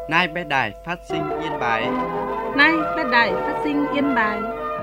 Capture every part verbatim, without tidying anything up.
Nay bé đài phát sinh Yên Bái. Nay bé đài phát sinh Yên Bái.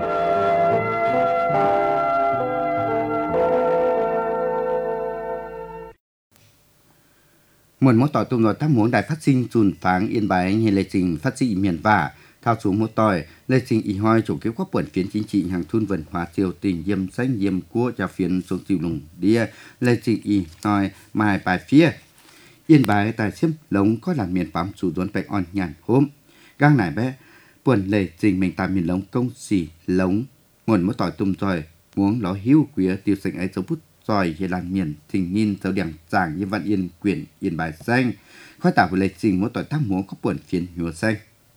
Muốn một tỏi tùm rồi tác muốn đài phát sinh dùn pháng Yên Bái như lệ trình phát sinh miền vả thao xuống một tỏi lệ trình ý hoi chủ kế quốc quận phiến chính trị hàng thun文hóa triều tình diêm xanh diêm cua cho phiến xuống chịu lùng đĩa lệ trình ý hoi mai bài phía Yên Bái tại xiêm lống có làm miền bám chủ duốn bạch on nhàn hôm gang nải bé buồn lệ trình mình tại miền lống công xỉ lống muốn một tỏi tùm rồi muốn ló hưu quía tiêu sinh ấy dấu bút rồi về làn miền thình nhìn dấu điểm giảng như văn yên quyển Yên Bái xanh khói tạo với lệ trình một tỏi tác muốn có buồn phiến nhúa xanh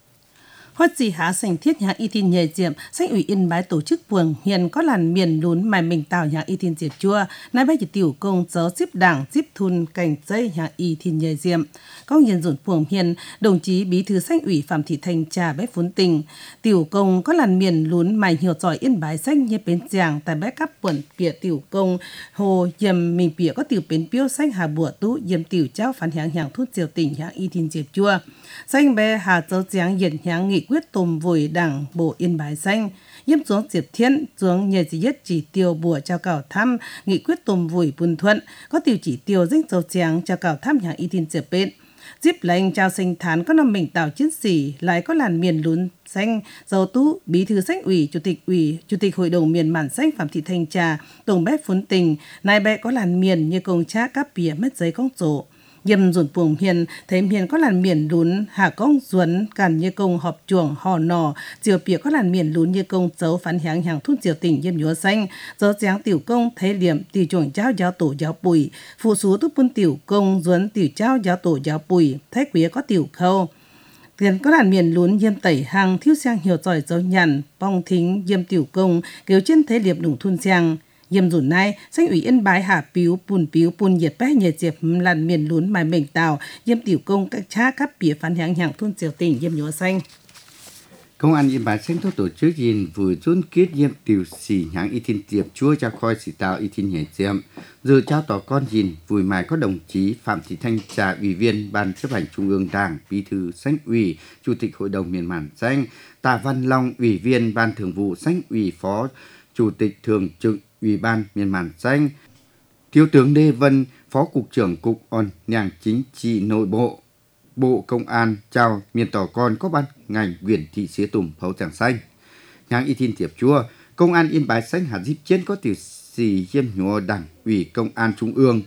Hoa chỉ há sành thiết nhà y tin nhờ diệm, sách ủy Yên Bái tổ chức buồng hiện có làn miền lún mài mình tạo nhà y tin diệp chua, nay bây giờ tiểu công giáo xếp đảng xếp thun cảnh dây nhà y tin nhờ diệm. Công nhân dồn buồng hiện, đồng chí bí thư sách ủy Phạm Thị Thanh trà bé phốn tình. Tiểu công có làn miền lún mài hiểu giỏi Yên Bái sách như bến giảng tại bé cắp quần bìa tiểu công, hồ dầm mình bìa có tiểu bến biêu sách hà bùa tú dầm tiểu cháu phản hàng hàng thuốc diều tỉnh nhà y tin diệp chua. Xanh bé hà dấu giảng hiện hàng nghị quyết tùm vùi đảng bộ Yên Bái xanh, yếm xuống Diệp Thiên xuống nhờ chỉ nhất chỉ tiêu bùa cho cảo thăm nghị quyết tùm vùi Bùn Thuận có tiêu chỉ tiêu dinh dầu trắng cho cảo thăm nhà y tin Diệp bên. Dịp lệnh trao sinh thán có năm mình tạo chiến sĩ lại có làn miền lún xanh dầu tú bí thư sách ủy chủ tịch ủy chủ tịch hội đồng miền mản xanh Phạm Thị Thanh trà tổng bếp phốn tình nay bé có làn miền như công cha cáp bìa mất giấy công sổ dầm dồn buồng hiền thấy hiền có làn miền lún hạ công duẩn càn như công họp chuồng hò nò chiều bìa có làn miền lún như công dấu phán hàng hàng thun chiều tỉnh dầm nhúa xanh dấu giáng tiểu công thấy liệm tiểu chuồng giáo giáo tổ giáo bùi phụ số túc bún tiểu công duẩn tiểu trao giáo tổ giáo bùi thấy quý có tiểu khâu tiền có làn miền lún diêm tẩy hàng thiếu sang hiểu giỏi dấu nhằn bong thính diêm tiểu công kéo trên thế liệp đủng thun sang Dìm dùn nay, sách ủy Yên Bái hạ piếu bùn piếu bùn nhiệt bé nhiệt diệp làn miền lún mài mình tàu, dìm tiểu công các cha các bìa phán hàng hàng thôn triều tỉnh dìm nhúa xanh. Công an Yên Bái xanh thốt tổ chức gìn vừa chôn kết dìm tiểu xỉ hàng y tin diệp chua cho khoi xỉ tàu y tin nhảy diệm. Dự trao tỏ con gìn vùi mài có đồng chí Phạm Thị Thanh trà ủy viên Ban chấp hành Trung ương Đảng, bí thư sách ủy, chủ tịch hội đồng miền mản xanh, Tạ Văn Long ủy viên Ban thường vụ sách ủy phó chủ tịch thường trực Ủy ban miền mản xanh, Thiếu tướng Lê Vân, Phó Cục trưởng Cục On Nhàng Chính trị Nội bộ, Bộ Công an trao miền tỏ con có ban ngành huyện thị xía tùm phấu tràng xanh. Nhàng y tin tiệp chua, Công an Yên Bái xanh hạt dịp trên có tiểu xì hiêm nhúa Đảng ủy Công an Trung ương,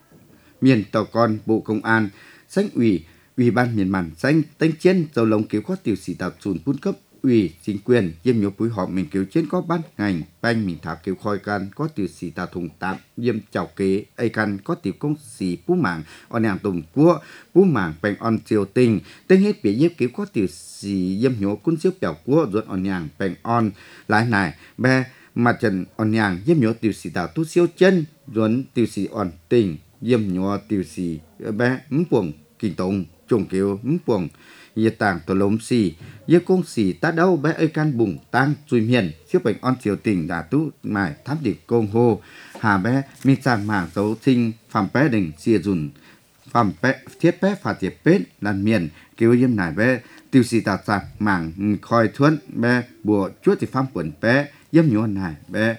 miền tỏ con Bộ Công an, sách ủy, Ủy ban miền mản xanh, tênh trên dầu lồng kéo có tiểu xì tạo chùn phun cấp ủy chính quyền diêm nhúa búi họp mình kêu trên có ban ngành banh mình thảo kêu khoi can có tiểu sĩ tà thùng tạm diêm chào kế ai can có tiểu công sĩ phú mảng on hàng tùng cua phú mảng bành on triều tình tên hết bị nhiếp kêu có tiểu sĩ diêm nhúa cún siêu bèo cua ruột on hàng bành on lái này be mặt trần on hàng diêm nhúa tiểu sĩ tà tu siêu chân ruột tiểu sĩ on tình diêm nhúa tiểu sĩ be mắm buồng kinh tùng trùng kêu mắm buồng nhiệt tàng tổ lốm xì, nhiệt công xì ta đâu bé ơi can bùng tăng chui miền, siêu bệnh on triều tỉnh đã tú mài thám địch công hô, hà bé mi sang mảng dấu sinh phạm bé đình xìa dùn, phạm bé thiết bé phạt tiệp bết làn miền kêu yếm nải bé tiêu xì tạt sạc mảng khoi thuẫn bé bùa chuốt thì phạm quần bé yếm nhúa nải bé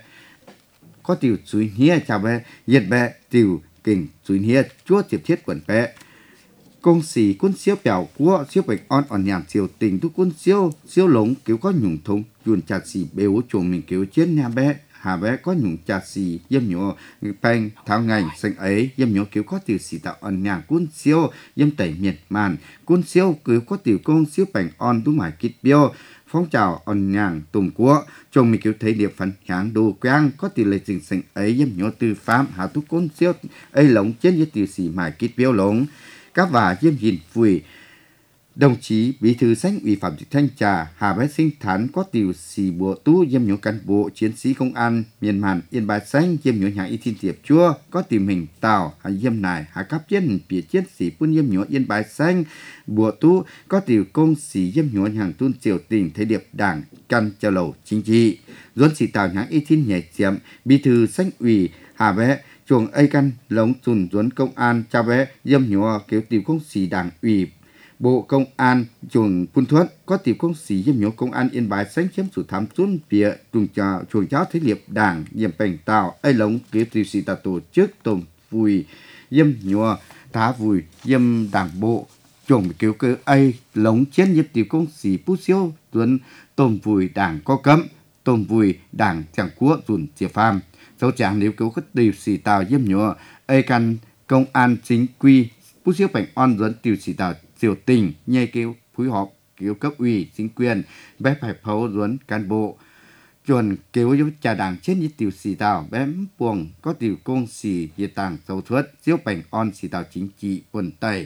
có tiểu chui hía chào bé nhiệt bé tiểu kình chui hía chuốt tiệp thiết quần bé công sĩ quân siêu bèo của siêu bạch on on nhàn siêu tình tu quân siêu siêu lống kiểu có nhung thông yuan chả xì béo chuồng mình kiểu trên nhà bé hà bé có nhung chả xì yếm nhổ banh tháo ngành xanh ấy yếm nhổ kiểu có tiểu xì tạo on nhàn quân siêu yếm tẩy miệt màn quân siêu kiểu có tiểu công siêu bạch on tu mải kít biêu phong trào on nhàn tùng của chồng mình kiểu thấy điệp phấn kháng đồ quang có tiểu lệ trình xanh ấy yếm nhổ tư pháp hà tu quân siêu ấy lống trên với tiểu xì mải kít biêu lống các và diêm nhìn vùi đồng chí bí thư sách ủy Phạm Thị Thanh trà hà bé sinh thán có tiểu xì bùa tú diêm nhổ cán bộ chiến sĩ công an miền màn Yên Bái xanh diêm nhổ nhà y tin tiệp chua có tìm hình tàu hà diêm nải hà cấp chiến bìa chiến sĩ quân diêm nhổ Yên Bái xanh bùa tú có tiểu công sĩ diêm nhổ hàng tuôn triều tỉnh thế điệp đảng căn châu lầu chính trị duẩn sĩ tàu nhà y tin nhảy chiếm bí thư sách ủy hà bé chuồng ai căn lống chùn duẩn công an cha bé diêm nhúa kiểu tiểu công sĩ đảng ủy Bộ Công an chuồng Phun Thuất có tiểu công sĩ yếm nhổ công an Yên Bái sáng chém chủ thám tuân phía trùng trò chuồng chó thế liệp đảng yếm bành tạo ai lống kế tiểu sĩ ta tổ chức tổng vùi yếm nhổ thá vùi yếm đảng bộ chuồng cứu cơ ai lống chiến yếm tiểu công sĩ bút siêu tuấn tổng vùi đảng có cấm tổng vùi đảng chẳng quốc dùn chia pham dấu chẳng nếu cứu các tiểu sĩ tàu yếm nhổ ai căn công an chính quy bút siêu bành on dẫn tiểu sĩ tàu tiểu tình nhây kêu phối hợp kêu cấp ủy chính quyền bé phải phấu duẩn cán bộ chuẩn kêu giúp trà đảng trên như tiểu sĩ tàu bém buồng có tiểu công sĩ địa tàng dấu thuất diếu bành on sĩ tàu chính trị quần tây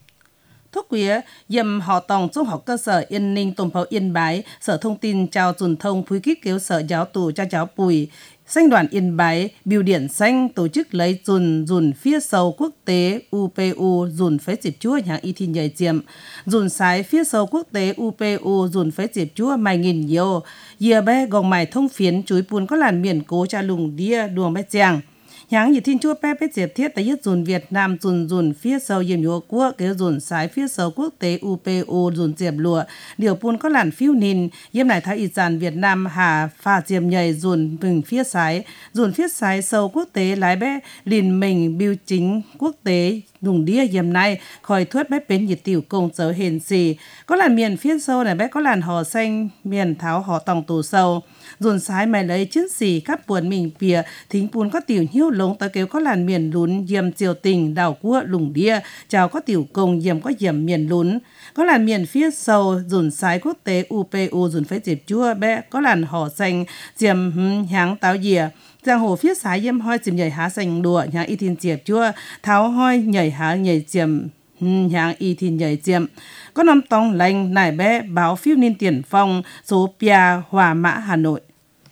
Thúc quía dầm họ tòng trung học cơ sở Yên Ninh Tùng Pháo Yên Bái Sở Thông tin chào truyền thông phối kích kêu Sở Giáo tù cho cháu Bùi Xanh đoàn Yên Bái biểu điện xanh tổ chức lấy dùn dùn phía sâu quốc tế u pê u dùn phế dịp chúa nhà y thi nhảy chiếm dùn sái phía sâu quốc tế u pê u dùn phế dịp chúa mày nghìn nhiều dìa bé gồng mày thông phiến chuối bùn có làn miền cố cha lùng đia đuồng bé chàng Nháng như thiên chúa bé bé diệt thiết tại yết dùn Việt Nam dùn dùn phía sâu yếm nhúa quốc kế dùn sái phía sâu quốc tế u pê u dùn diệp lụa điều pun có làn phiêu nín yếm này thái y giàn Việt Nam hà phà diệp nhảy dùn bình phía sái dùn phía sái sâu quốc tế lái bé lìn mình biêu chính quốc tế đùng đĩa yếm này khỏi thuất bé bến nhiệt tiểu công dấu hền xì có làn miền phía sâu này bé có làn hò xanh miền tháo hò tòng tù sâu dùn sái mày lấy chiến xì cắp buồn mình bìa thính pun có tiểu hiếu lống tới kêu có làn miền lún yếm triều tình đảo cua lùng đĩa chào có tiểu công yếm có yếm miền lún có làn miền phía sâu dùn sái quốc tế u pê u dùn phế dịp chua bé có làn hò xanh yếm háng táo dìa giang hồ phía sái yếm hoi chìm nhảy há xanh đùa nhà y thiên diệp chua tháo hoi nhảy há nhảy chìm háng y thiên nhảy chìm có năm tông lành nải bé báo phiếu niên tiền phong số Pia Hòa Mã Hà Nội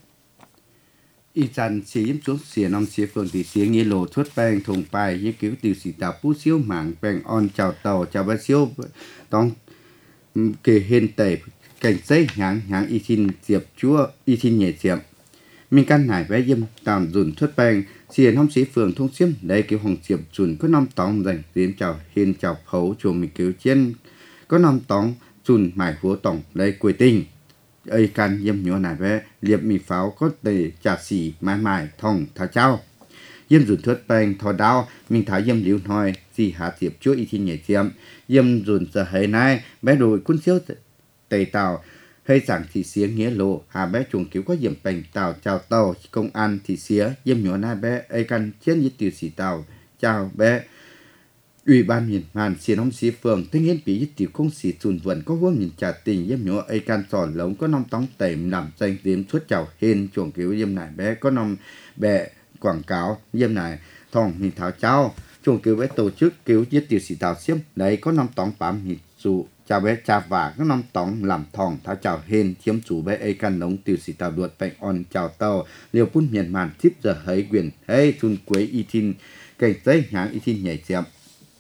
y chăn xí yếm xuống xìa năm xìa phường tỷ xìa nghĩa lộ thuất bang thùng bài như cứu tiểu sĩ tàu bút siêu mảng bang on chào tàu chào bá siêu tông kề hên tẩy cảnh giấy nháng nháng y thiên diệp chúa y thiên nhẹ diệp mình căn nải bé yếm tạm dùn thuất bang xìa năm xí phường thông xiêm đây cứu hồng diệp dùn có năm tông dành đến chào hên chào khấu chuồng mình cứu trên có năm tông dùn mải húa tổng đây quê tình ấy can yếm nhúa nải bé liệp mì pháo có tề trà xỉ mãi mãi thòng thả trao yếm dùn thuất bang thò đao mình thả yếm liu nói gì hạ tiệp chúa y thiên nhẹ chiếm yếm dùn giờ hệ này bé đội quân siêu tề tàu hay giảng thị xía nghĩa lộ hà bé chuồng cứu có yếm bành tàu chào tàu công an thị xía yếm nhúa nải bé ấy can chiến như tiểu sĩ tàu chào bé Ủy ban miền Hàn xiên hông xí phường tinh hiến bí tiểu công sĩ dùn vận có huống nhìn trả tình yếm nhúa ấy can sòn lống có năm tóng tẩy nằm danh tiếng suốt chào hên chuồng cứu yếm nải bé có năm bè quảng cáo yếm nải thòng mình tháo trao chuồng cứu bé tổ chức cứu giết tiểu sĩ tàu xiêm đấy có năm tóng bám hít dụ chào bé cha và có năm tóng làm thòng tháo chào hên chiếm chủ bé ấy can lống tiểu sĩ tàu đuột bạch on chào tàu liều phun miền màn tiếp giờ hấy quyền hey chun quế y tin cảnh giấy nháng y tin nhảy chém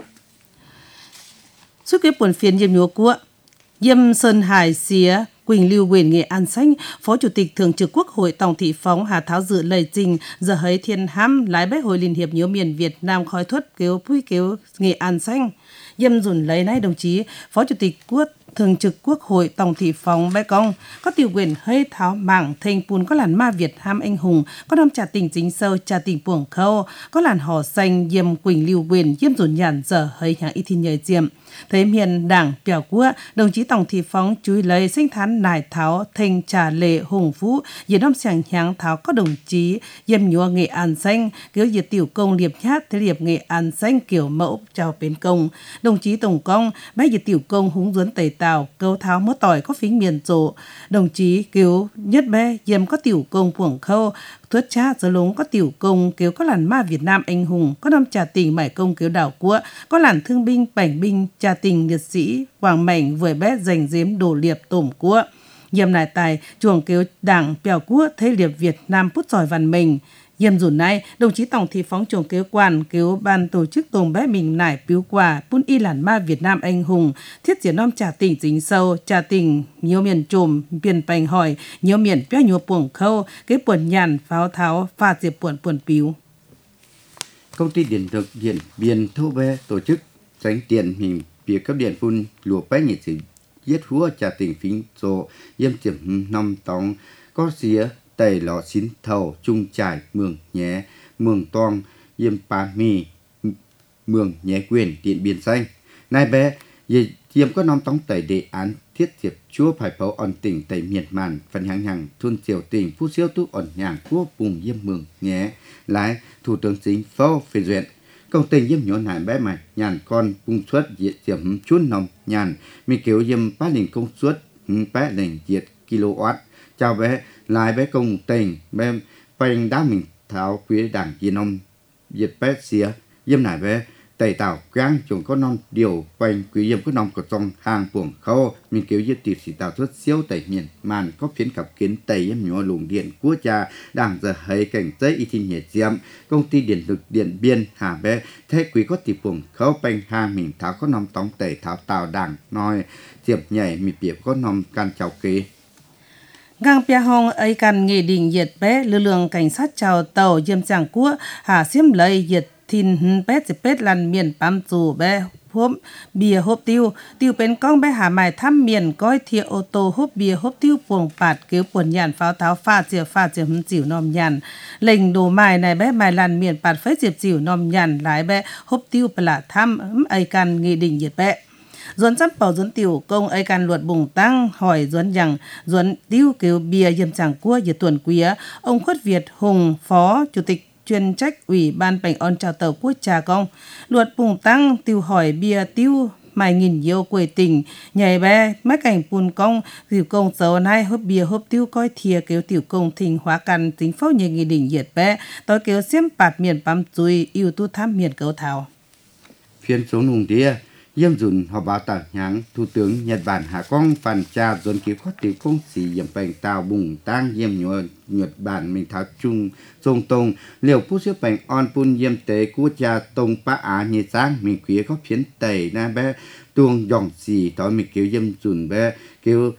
suốt cái buồn phiền yếm nhúa của yếm Sơn Hải xía Quỳnh Lưu Quyền Nghệ An Xanh Phó Chủ tịch Thường trực Quốc hội Tòng Thị Phóng Hà Tháo dự lời trình giờ hấy thiên hám lái bách hội liên hiệp nhớ miền Việt Nam khói thuất kêu pui kêu Nghệ An Xanh yếm dùn lấy nay đồng chí Phó Chủ tịch Quốc Thường trực Quốc hội Tòng Thị Phóng bé công có tiểu quyền hơi tháo mảng thành pun có làn ma Việt ham anh hùng có năm trà tình chính sâu trà tình buồng khâu có làn hò xanh yếm Quỳnh Lưu Quyền yếm dùn nhàn giờ hấy nhà y thiên nhờ diệm thấy miền đảng biểu quốc đồng chí Tòng Thị Phóng chú ý lấy sinh thán nải tháo thành trà lệ hùng phú diễn năm sàng nháng tháo có đồng chí yếm nhúa Nghệ An Xanh kiểu diệt tiểu công liệp nhát thế liệp Nghệ An Xanh kiểu mẫu chào bến công đồng chí Tổng công bác diệt tiểu công húng duấn tẩy tàu câu tháo mớ tỏi có phính miền rộ đồng chí kiểu nhất bé yếm có tiểu công buồng khâu thuất cha giờ lúng có tiểu công kiểu có làn ma Việt Nam anh hùng có năm trà tình mải công kiểu đảo quốc có làn thương binh bảnh binh trà tình liệt sĩ hoàng mảnh vừa bé giành giếm đổ liệp tổm quốc yếm nải tài chuồng kiểu đảng bèo quốc thế liệp Việt Nam pút giỏi văn mình yếm dùn nay đồng chí Tòng Thị Phóng chuồng kiểu quan kiểu ban tổ chức tồn bé mình nải biếu quà pun y làn ma Việt Nam anh hùng thiết diễn năm trà tình chính sâu trà tình nhiều miền trùm miền bành hỏi nhiều miền béo nhiều buồng khâu cái buồn nhàn pháo tháo pha diệp buồn buồn biếu công ty điện lực điện biên thu bé tổ chức tránh tiền hình bìa cấp điện phun lùa bé nhiệt sự giết húa trả tình phím rộ yếm chiếm năm tóng có xía tẩy lọ xín thầu trung trải mường nhé mường toang yếm pa mi mường nhé quyền điện biên xanh nay bé ye yếm có năm tóng tẩy đề án thiết diệp chúa phải phẫu ổn tỉnh tẩy miệt màn phần hàng hàng thôn triều tỉnh phú siêu túc ổn nhàng quốc vùng yếm mường nhé lái thủ tướng chính phủ phê duyệt công tình yếm nhỏ nải bé mày nhàn con cung suất diệt diệm chun nòng nhàn mi kiểu yếm bát lình công suất bé lình diệt kilowatt chào bé lại bé công tình bé phanh đá mình tháo quý đảng gì nông diệt bé xía yếm nải bé tẩy tạo gang chúng có non điều quanh quý yếm có nòng của trong hàng buồng khâu mi kiểu yếm tiệp sĩ tạo xuất siêu tẩy miền màn có phiến cặp kiến tẩy yếm nhỏ luồng điện của cha đảng giờ hay cảnh giấy y thiên nhẹ diệm công ty điện lực điện biên hà bé thế quý có tiệp buồng khâu banh hàng mình tháo có nòng tống tẩy tháo tạo đảng nói diệm nhảy mi biệp có nòng can chào kế gang pia hong ấy can nghị định diệt bé lực lượng cảnh sát chào tàu yếm chẳng của hà xiêm lấy diệt thiên petจะเป็ดลันเมียนปั๊มจูแบพบเบียร์ฮบติวติวเป็นก้องไปหาหมายถ้ำเมียนก้อยเทียโอโตฮบเบียร์ฮบติวปวงปาดเกลียวปวนยันฟ้าเท้าฟ้าเจียวฟ้าเจียวหึมจิ๋วนอมยันเล่งดูไม้ในแบไม้ลันเมียนปาดไฟเจียบจิ๋วนอมยันหลายแบฮบติวประหลาดถ้ำไอกันงีดิ่งเหยียดแบdồn chăm bảo dồn tiểu công ấy can luật bùng tăng hỏi dồn rằng dồn tiêu kiểu bìa yếm chẳng cua giờ tuần quý ông Khuất Việt Hùng phó chủ tịch chuyên trách ủy ban bệnh on chào tàu quốc trà công luật bùng tăng tiêu hỏi bìa tiêu mày nghìn yêu quê tình nhảy bé mấy cảnh bùn công tiểu công dấu nay hốp bìa hốp tiêu coi thìa kiểu tiểu công thình hóa căn tính phó nhẹ nghị định diệt bé tối kiểu xiêm bạt miền bám chui yêu tu tham miền cấu thảo phiên số nùng đĩa yếm dùn họ báo tàu nháng thủ tướng Nhật Bản hạ quang phản trà dồn cứu có tiểu công sĩ yếm bệnh tàu bùng tăng yếm nhựa Nhật Bản mình tháo chung sông tông liệu phú siêu bệnh on pun yếm tế quốc gia tông pa á nhị sáng mình quý có phiến tẩy na bé tuông dòng xì tối mình cứu yếm dùn bé cứu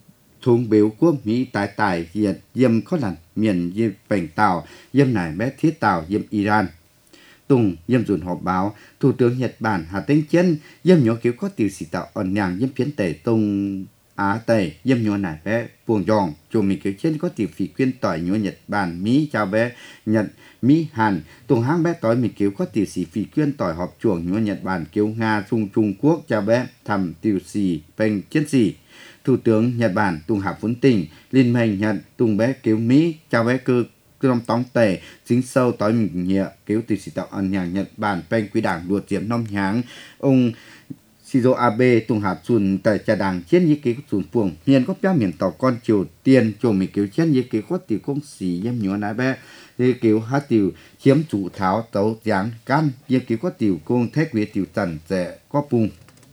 thùng biểu quốc Mỹ tài tài diệt yếm có lần miền yếm bệnh tàu yếm này bé thiết tàu yếm Iran Tùng yếm dùn họp báo thủ tướng Nhật Bản Hà Tĩnh Chân yếm nhỏ kiểu có tiểu sĩ tạo ẩn nhàng yếm phiến tẩy tông Á Tây yếm nhỏ nải bé buồng giòn chùa mình kiểu trên có tiểu phỉ quyên tỏi nhỏ Nhật Bản Mỹ chào bé Nhật Mỹ Hàn tùng hang bé tỏi mình kiểu có tiểu sĩ phỉ quyên tỏi họp chuồng nhỏ Nhật Bản kiểu Nga Trung Trung Quốc chào bé thầm tiểu sĩ bên chiến sĩ thủ tướng Nhật Bản tùng hạ vốn tình liên minh Nhật tùng bé kiểu Mỹ chào bé cơ trong tóng tề dính sâu tối mình nhẹ kiểu từ sĩ tạo ẩn nhà Nhật Bản bên quý đảng đuột diễm năm nháng ông Shinzo Abe tung hạt chuồn tại trà đảng chiến như kế chuồn puồng hiện có bé miền tàu con Triều Tiên cho mình kiểu chiến như kế có tiểu công sĩ em nhỏ nái bé thì kiểu hát tiểu chiếm chủ tháo tấu giáng can như kiểu có tiểu công thế quý tiểu tần dễ có bùng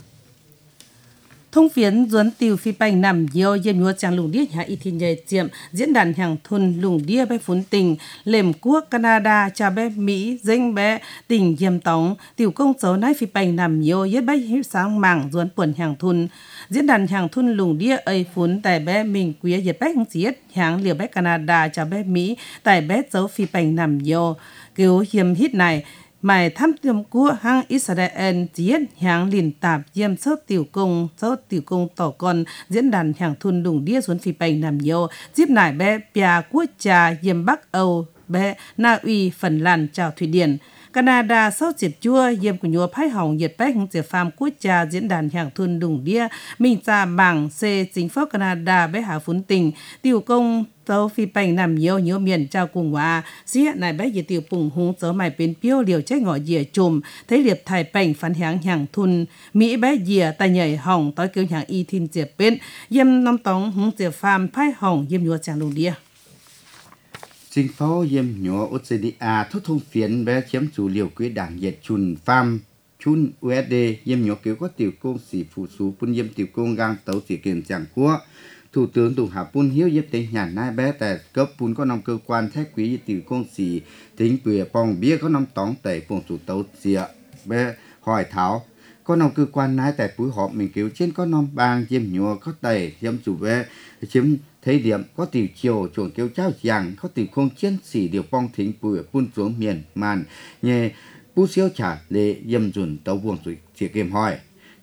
thông phiến duấn tiêu phi bành nằm nhiều yếm nhúa trang lùng điếc hạ y thiên nhề chiệm diễn đàn hàng thun lùng điếc bé phún tình lềm quốc Canada cha bé Mỹ danh bé tình yếm tống tiểu công dấu nái phi bành nằm nhiều yết bé hiếp sáng mảng duấn quần hàng thun diễn đàn hàng thun lùng điếc ấy phún tại bé mình quý yết bé không giết hàng liều bé Canada cha bé Mỹ tại bé dấu phi bành nằm nhiều kiểu hiếm hít này mày thăm tiêm của hang Israel diễn hàng liền tạp yếm sốt tiểu công sốt tiểu công tổ con diễn đàn hàng thun đùng đĩa xuống phi bành nằm nhiều díp nải bé pia quốc trà yếm Bắc Âu bé Na Uy Phần Lan chào Thụy Điển Canada sau diệt chua yếm của nhua phái hỏng nhiệt bách hung diệt phàm quốc trà diễn đàn hàng thun đùng đĩa mình ra bảng C chính phủ Canada bé hà phún tình tiểu công tàu phi bành nằm nhiều nhiều miền trao cùng hòa xí này bé giờ tiểu bùng hung tớ mày bên piêu liều trách ngõ dìa chùm thấy liệp thải bành phán hàng hàng thun Mỹ bé dìa tay nhảy hỏng tối kêu hàng y thiên diệp bên yếm năm tống hung diệp phàm phái hỏng yếm nhua chàng lùng đĩa chính phủ yếm nhua Australia thúc thông phiến bé chiếm chủ liều quý đảng nhiệt chun pham chun u ét đê yếm nhua kiểu có tiểu công sĩ phụ sú phun yếm tiểu công gang tấu sĩ kiện chẳng quốc thủ tướng Tùng Hà Pun hiếu yếp tên nhà nai bé tại cấp Pun có năm cơ quan thép quý tiểu công sĩ tính quỷ bong bia có năm tóng tẩy phòng chủ tấu xịa bé hỏi tháo có năm cơ quan nai tại buổi họp mình kiểu trên có năm bang yếm nhua có tẩy yếm chủ bé chiếm thấy điểm có tiểu chiều chuồng kêu trao giang có tiểu công chiến sĩ điều bong thính bùi Pun xuống miền màn nhẹ bú siêu trả lệ yếm dùn tấu buồng rồi chỉ kiếm hỏi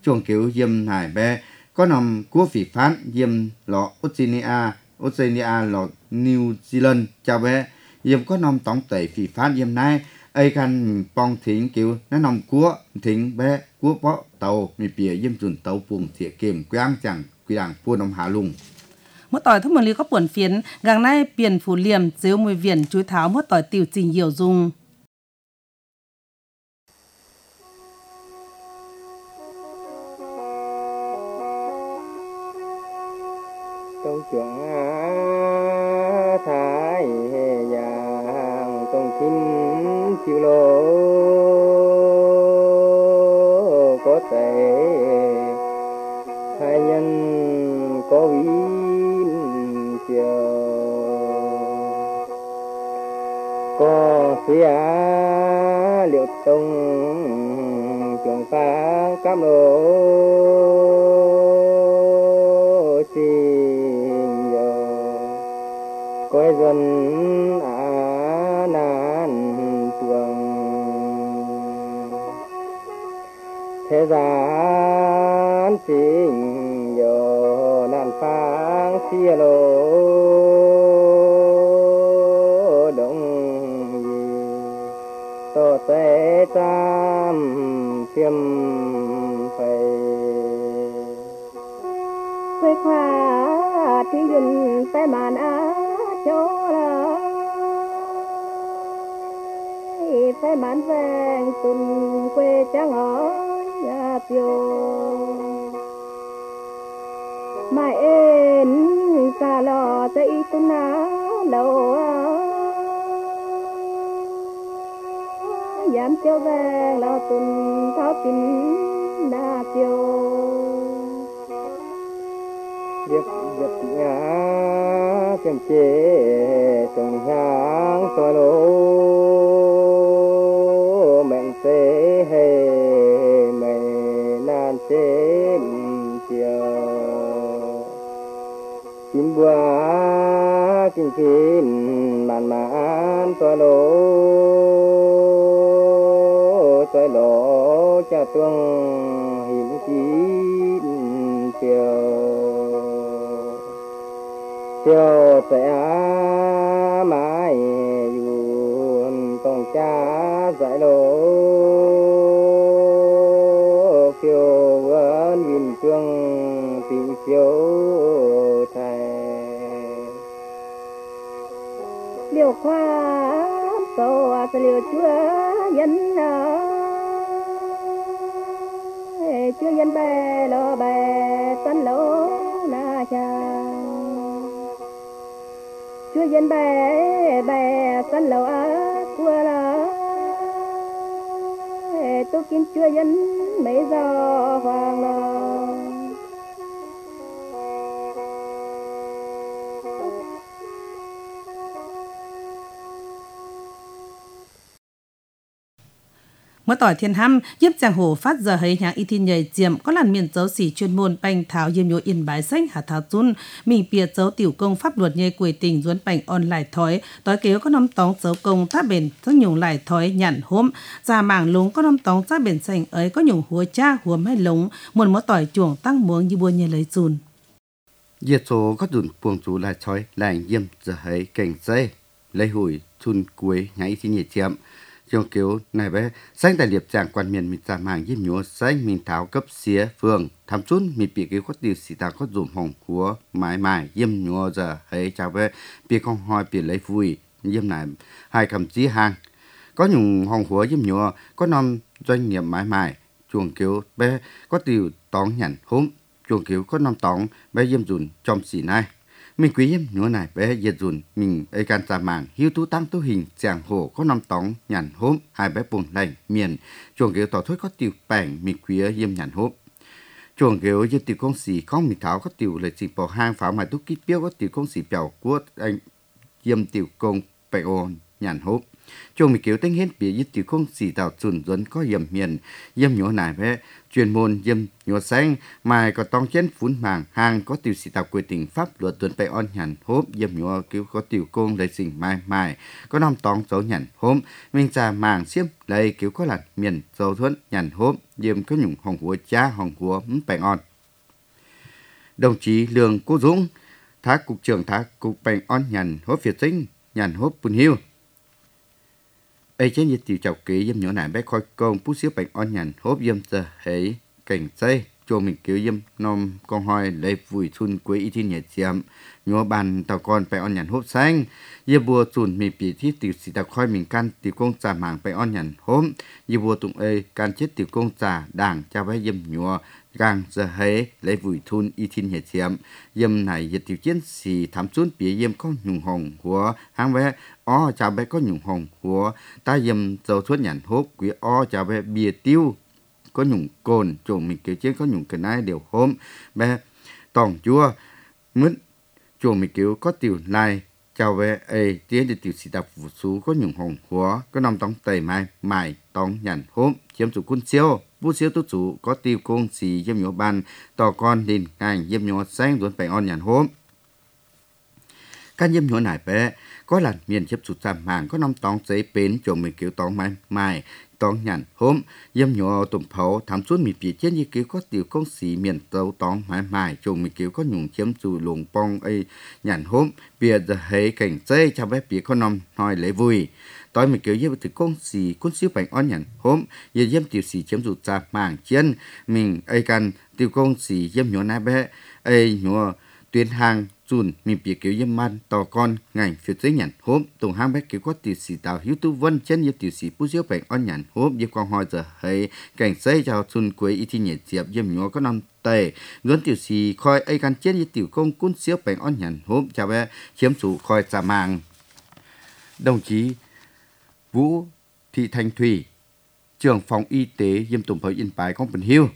ช่วงเกี่ยวเยี่ยมหายแบก็นำกู้ฝีฟ้านเยี่ยมหลอออสเตรเลียออสเตรเลียหลอนิวซีแลนด์จะแวเยี่ยมก็นำต้องเตะฝีฟ้านเยี่ยมนายไอ้กันปองถิงเกี่ยวแนะนำกู้ถิงแบกู้เพาะเตามีเปียเยี่ยมจุนเตาปุ่งเสียเกมกว้างจังกุยางพูดนำหาลุงเมื่อต่อยทั้งหมดนี้ก็ป่วนเฟียนกังในเปลี่ยนฝูเหลี่ยมเจียวมวยเวียนจุยเท้าเมื่อต่อยติวจริงเหี่ยวจุงตรงจวงท้ายยางตรงทิ้นจิวโลก็แต่ให้ยันก็วินเจียวก็เสียเหลียวตรงจวงฟ้ากำโลจีquê dân á nan tuồng thế gian tình yo nan phang chia lô đông gì to té tam tiêm phải quê khoa thì dừng phải màn á cho là phải mãn vàng tuần quê trắng ở nhà piêu mai em xa lò tới tuần ná lâu giảm cho vàng là tuần tháo tin na piêu việc việc nhà chém chế từng hàng xoa lô mẹn xế hề mẹ nan chế chiều chim bua chim chim màn màn xoa lô xoa lô cha tuông hiểm chín chiều chiều sẽ mãi yuan tông cha giải lô phiêu vẫn vinh trương tình chiếu thầy liều khoa tô à liều chúa dân chúa dân bè lo bè tân lô na cha chúa dân bè bè tân lầu á qua là tôi kiếm chúa dân mấy giờ hoàng là เมื่อต่อยเทียนห้ำยิบจางโหฟัดgiờให้หางอีทินใหญ่เจียมก็ลันเมียนเจ้าสีchuyên môn bành thảoยิมโยอินบายเส้นหาthảoจุนมีเปียเจ้าtiểu công pháp luật nhây quỷ tình duốn bành on lại thói tối kéo có nắm tóng จ้าcông ta bền rất nhung lại thói nhặn hôm ra mảng lúng có nắm tóng ta bền xanh ấy có nhung hùa cha hùa mấy lúng muôn mỗi tỏi chuồng tăng muống như buôn như lấy chùn Diệt số có dùn buông chú lại thói lại yiêm giờ hay cảnh dây lấy hủi chun cuối nhảy thì nhiệt chậm trong kiểu này bé xanh tại liệp trạng quan miền mình giảm hàng yiêm nhúa xanh mình tháo cấp xía phường thăm chun mình bị cái có điều xì ta có dùm hồng của mãi mãi yiêm nhúa giờ hay chào bé bị con hoi bị lấy vui yiêm này hai cầm chí hàng có nhung hồng của yiêm nhúa có năm doanh nghiệp mãi mãi chuồng kiểu bé có điều tón nhằn hôm chuồng kiểu có năm tón bé yiêm dùn trong xì này mình quý em nhúa này bé diệt dùn mình ấy can giả màng hiu tú tăng tú hình chàng hồ có năm tóng nhàn hốp hai bé buồn lành miền chuồng kiểu tỏ thối có tiểu bảng mình quý em nhàn hốp chuồng kiểu diệt tiểu công sĩ không mình tháo có tiểu lời chỉ bỏ hang pháo mà tú kít biếu có tiểu công sĩ bèo của anh yếm tiểu công bày ôn nhàn hốp chung mình kiểu tính hết bịยึดtiểu công xì tạo chuẩn dẫn có hiểm hiền yếm nhỏ nải bé chuyên môn yếm nhỏ xanh mà có tông chén phun màng hàng có tiểu xì tạo quy định pháp luật tuần bay on nhàn hốp yếm nhỏ kiểu có tiểu công lấy sinh mai mai có năm tông dấu nhàn hốp mình ra màng xiêm lấy kiểu có là miền dấu thuận nhàn hốp yếm có nhung hồng húa cha hồng húa bay on. Đồng chí Lương Quốc Dũng, Thá cục trưởng Thá cục Bành On nhàn hốp Việt Sinh, nhàn hốp Bùn Hiêu. Ê chế nhiệt tiểu chào ký dâm nhỏ nải bé khói công bút xíu Bành On nhàn hốp dâm giờ hấy cảnh xây cho mình kiểu dâm nôm con hoi lấy vùi thun quế y thiên nhẹ chiếm nhỏ bàn tàu con Bành On nhàn hốp xanh dê bùa chùn mì bì thiết tiểu xì tàu khói mình can tiểu công trả mảng Bành On nhàn hốp dê bùa tụng ê can chết tiểu công trả đảng cho bé dâm nhỏ gang giờ hế lấy vùi thun y thiên hệ chiếm yếm này yết tiểu chiến sĩ thám xuống bìa yếm có nhung hồng của hàng bé ó chào bé có nhung hồng của ta yếm dầu thuốc nhàn hốp quý ó chào bé bìa tiêu có nhung cồn chồng mình kiểu chiến có nhung cái này đều hôm bé tòng chua mứt chồng mình kiểu có tiểu này chào bé ê tiến để tiểu sĩ tập vụ số có nhung hồng của có năm tông tẩy mai mài tông nhàn hốp chiếm chủ quân siêu bút xíu tốt chủ có tiêu công xì dâm nhỏ ban tò con đình ngành dâm nhỏ xanh ruột bánh on nhàn hôm. Các dâm nhỏ nải bé có lần miền chấp sụt giảm màng có năm tóng giấy bến chồng mình kiểu tóng mai mai tóng nhàn hôm dâm nhỏ tụm phấu thám suốt mì phía trên như kiểu có tiêu công xì miền tấu tóng mai mai chồng mình kiểu có nhung chiếm chủ lùng bong ấy nhàn hôm bìa giờ hấy cảnh dây cho bé bìa có năm nói lấy vui tối mình kiểu dâm từ công xì cuốn xíu bánh on nhàn hôm giờ dâm tiểu xì chiếm chủ giảm màng trên mình ấy cần tiêu công xì dâm nhỏ nải bé ấy nhỏ tuyến hàng chun mình bị kiểu yếm man tò con ngành phía dưới nhàn hốp tùng hang bé kiểu có tiểu sĩ tàu hiếu tu vân chân như tiểu sĩ bút xíu bánh on nhàn hốp như con hoa giờ hay cảnh xây chào chun quế y thi nhẹ diệp yếm nhỏ có năm tề luôn tiểu sĩ khoi ấy can chân như tiểu công cuốn xíu bánh on nhàn hốp chào bé chiếm chủ khoi trả màng. Đồng chí Vũ Thị Thanh Thủy, trưởng phòng y tế yếm tùng phơi yên bái công bình hiu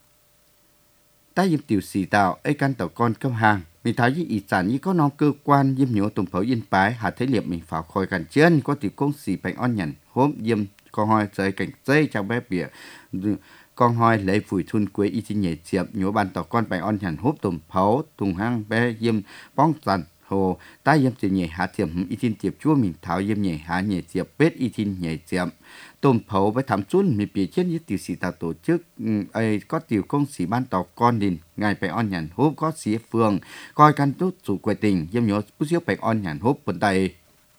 ta yếm tiểu sĩ tàu ấy can tàu con cấp hàng mình thấy như ý sản như có nó cơ quan yếm nhớ tùng phơi yên bái hạ thấy liệp mình pháo khôi gần chân có tiểu công xì bánh on nhàn hôm yếm con hoi rơi cảnh dây trong bé bìa con hoi lấy phủi thun quế y chi nhẹ chiệp nhớ bàn tàu con bánh on nhàn hốp tùng pháo tùng hang bé yếm bong dần hồ ta yếm chỉ nhẹ hạ tiệm y thiên tiệp chua mình tháo yếm nhẹ hạ nhẹ chiệp bết y thiên nhẹ chiệp tôm phấu với thám chun mình bị chết như tiểu sĩ tạo tổ chức ấy có tiểu công sĩ ban tàu con đình ngày phải on nhàn hốp có xía phường coi căn tốt chủ quầy tình yếm nhớ bút xíu phải on nhàn hốp bên tay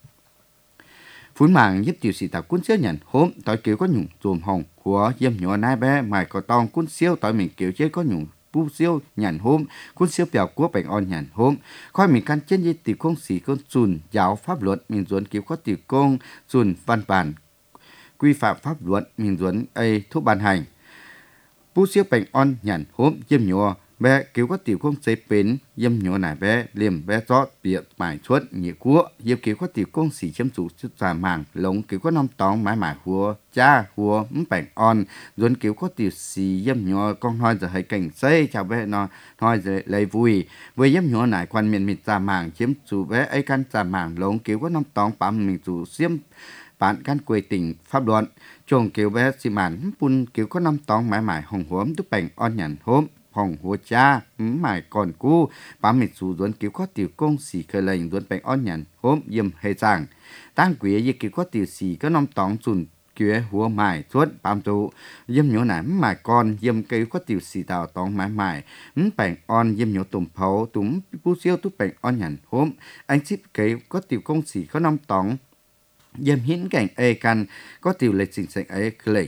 phun màng giúp tiểu sĩ tạo cuốn xíu nhàn hốp tỏi kiểu có nhung chùm hồng của yếm nhớ nai bé mài có tòng cuốn xíu tỏi mình kiểu chết có nhung bút xíu nhàn hốp cuốn xíu bèo của bệnh on nhàn hốp coi mình căn chết như tiểu công sĩ con chun giáo pháp luật mình dồn kiểu có tiểu công chun văn bản quy phạm pháp luật mình duẩn ấy thuốc ban hành bút xíu bánh on nhàn hốp yếm nhỏ bé kiểu có tiểu công giấy bến yếm nhỏ nải bé liềm bé rót bịa mải chuốt nghĩa cua yếm kiểu có tiểu công xỉ chiếm chủ chút giả màng lồng kiểu có năm tóng mái mải hùa cha hùa bánh on duẩn kiểu có tiểu xì yếm nhỏ con nói giờ hay cảnh xây chào bé nó nói giờ lấy vui với yếm nhỏ nải quan miền miền giả màng chiếm chủ bé ấy căn giả màng lồng kiểu có năm tóng bám mình chủ xiêm bản căn quê tỉnh pháp luận chồng kiểu bé xì màn pun kiểu có năm tóng mãi mãi hồng huốm đúc bánh on nhàn hốm hồng hùa cha mãi còn cu bám mình chủ duẩn kiểu có tiểu công xì khởi lệnh duẩn bánh on nhàn hốm yếm hệ giảng tăng quế như kiểu có tiểu xì có năm tóng chùn kiểu hùa mãi suốt bám trụ yếm nhổ nải mãi con yếm kiểu có tiểu xì tàu tóng mãi mãi bánh on yếm nhổ tùm phấu túm bút xíu túc bánh on nhàn hốm anh ship kiểu có tiểu công xì có năm tóng yếm hiến cảnh ê căn có tiểu lịch trình sạch ấy lệnh.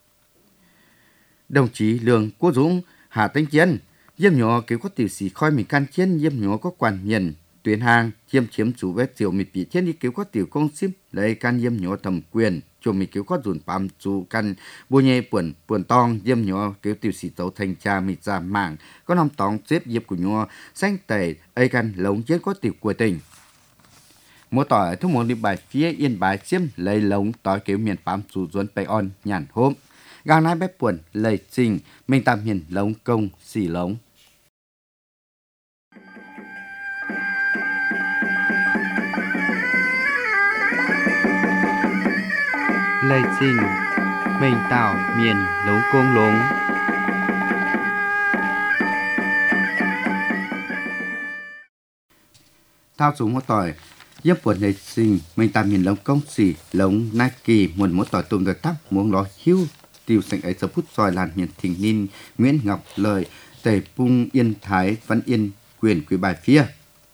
Đồng chí Lương Quốc Dũng, Hà Tĩnh Chiến yếm nhỏ kiểu có tiểu sĩ khoi mình can chiến yếm nhỏ có quản miền tuyến hàng chiếm chiếm chủ vết tiểu mình bị chiến đi kiểu có tiểu công ship lấy can yếm nhỏ thẩm quyền cho mình kiểu có dùn bám chủ căn bùa nhẹ buồn buồn tong yếm nhỏ kiểu tiểu sĩ tấu thành cha mình ra mảng có năm tóng xếp yếm của nhỏ xanh tẩy ê căn lống chiến có tiểu của tình mỗi tỏi thông một đi bài phía yên bài xiêm lấy lống tỏi kiểu miền bám chủ duẩn bay on nhàn hôm gang nai bếp buồn lấy trình mình tạm miền lống công xì lống. lây sinh mình tạo miền lống côn lống thao xuống một tỏi giúp buồn lây sinh mình tạo miền lống công xỉ lống nai kỳ muốn một tỏi tôm được tắc muốn lo hiu tiêu sành ấy giờ phút soi làn miền thình ninh Nguyễn Ngọc Lợi Tề Pung Yên Thái Văn Yên quyền quý bài phía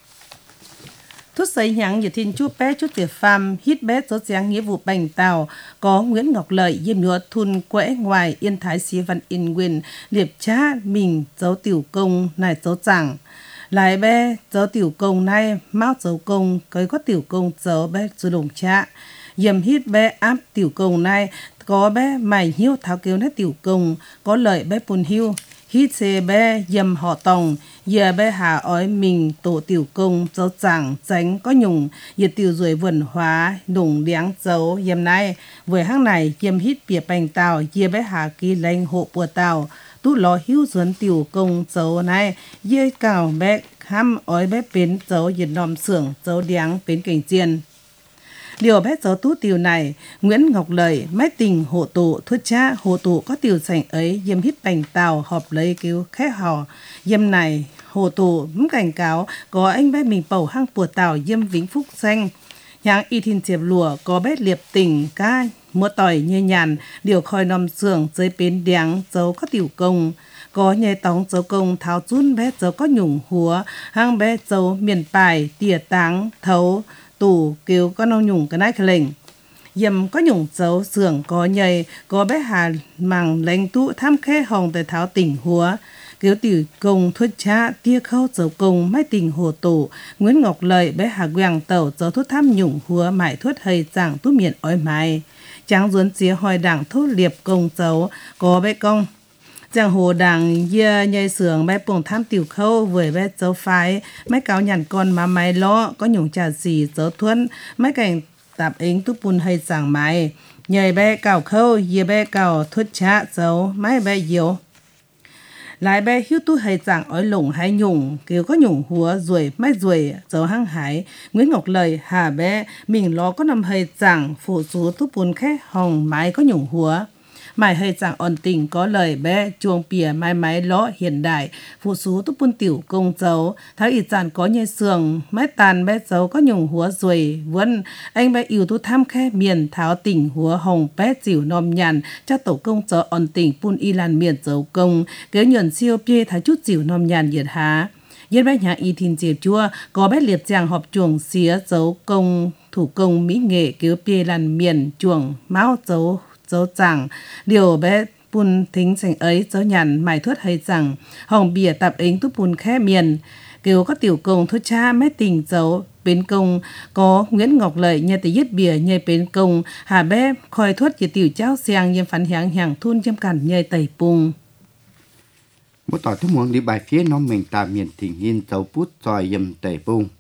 Thúc xây nhãn dự thiên chú bé chú tiệp phàm hít bé số giáng nghĩa vụ bành tàu có Nguyễn Ngọc Lợi diêm nhúa thun quẽ ngoài Yên Thái xí Văn Yên quyền liệp cha mình dấu tiểu công này dấu chẳng lại bé dấu tiểu công này máu dấu công cái có tiểu công dấu bé chú đồng cha dầm hít bé áp tiểu công này có bé mày hiếu tháo kêu nét tiểu công có lợi bé pun hiu hít xe bé dầm họ tòng giờ bé hà ói mình tổ tiểu công dấu chẳng tránh có nhung giờ tiểu rồi vườn hóa đủng điáng dấu dầm này với hang này dầm hít bìa bành tàu giờ bé hà kỳ lãnh hộ bùa tàu tú lò hiu dẫn tiểu công dấu này giờ cào bé ham ói bé bến dấu giờ nòm xưởng dấu điáng bến cảnh chiên điều bé dấu tú tiểu này Nguyễn Ngọc Lợi mái tình hộ tụ thuyết cha hộ tụ có tiểu sảnh ấy dâm hít bành tàu họp lấy cứu khẽ hò dâm này hộ tụ muốn cảnh cáo có anh bé mình bầu hang pùa tàu dâm vĩnh phúc xanh nhang y thiên diệp lùa có bé liệp tình ca mua tỏi nhẹ nhàn điều khoi nòm xưởng dưới bến điáng dấu có tiểu công có nhẹ tóng dấu công tháo chun bé dấu có nhủng húa hang bé dấu miền bài tỉa táng thấu tủ kêu có nông nhung cái nái khởi lệnh dầm có nhung dấu xưởng có nhầy có bé hà màng lãnh tụ tham khê hồng tại tháo tỉnh húa kêu tiểu công thuyết cha tia khâu dấu công mai tình hồ tổ Nguyễn Ngọc Lợi bé hà quàng tàu dấu thuốc tham nhung húa mãi thuốc hơi giảng tú miền ói mai tráng duốn xía hỏi đảng thốt liệp công dấu có bé công giang hồ đảng dưa nhây sưởng bé bồng tham tiểu khâu với bé dấu phái mấy cáo nhằn con má máy lo có nhung trà xì dấu thuân mấy cảnh tạp ính túc bùn hay giảng máy nhây bé cào khâu dưa bé cào thuất chá dấu mấy bé diếu lại bé hiếu tu hay giảng ói lủng hay nhung kêu có nhung húa ruồi mấy ruồi dấu hăng hải Nguyễn Ngọc Lợi hà bé mình lo có nằm hay giảng phụ số túc bùn khẽ hồng máy có nhung húa mãi hơi chẳng ổn tình có lời bé chuông pìa mai máy lõ hiện đại phụ số túc bún tiểu công dấu thái ít chẳng có nhây sườn mái tàn bé dấu có nhung húa ruồi vân anh bé yêu tu tham khe miền tháo tỉnh húa hồng bé chịu nòm nhàn cho tổ công dấu ổn tình pun y lan miền dấu công kế nhuận siêu pia thái chút chịu nòm nhàn nhiệt há yên bé nhà y thìn diệp chua có bé liệt giang họp chuồng xía dấu công thủ công mỹ nghệ kế pia lan miền chuồng máu dấu dấu chẳng điều bé pun thính sành ấy dấu nhàn mài thuất hay rằng hồng bìa tạp ính túc pun khẽ miền kêu có tiểu công thuất cha mấy tình dấu bến công có Nguyễn Ngọc Lợi nhà tỷ yết bìa nhây bến công hà bé khoi thuất về tiểu cháu xiang yếm phán hiáng hàng thun châm cản nhây tẩy pung một tỏi thức muốn đi bài phía nó mình tà miền thỉnh hin dấu bút soi yếm tẩy pung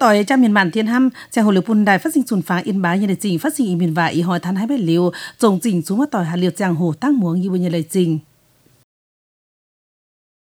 ต่อยจ้าเมียนมันเทียนห้ำแจงหัวเหลือปุ่นได้ฟัดสิงสุนฟ้าอินบายันได้จริงฟัดสิงอีมินว่าอีหอยทันให้ไปเลียวจงจริงสูงว่าต่อยหาเลียวจางโหตั้งหมวงยีวันยันเลยจริง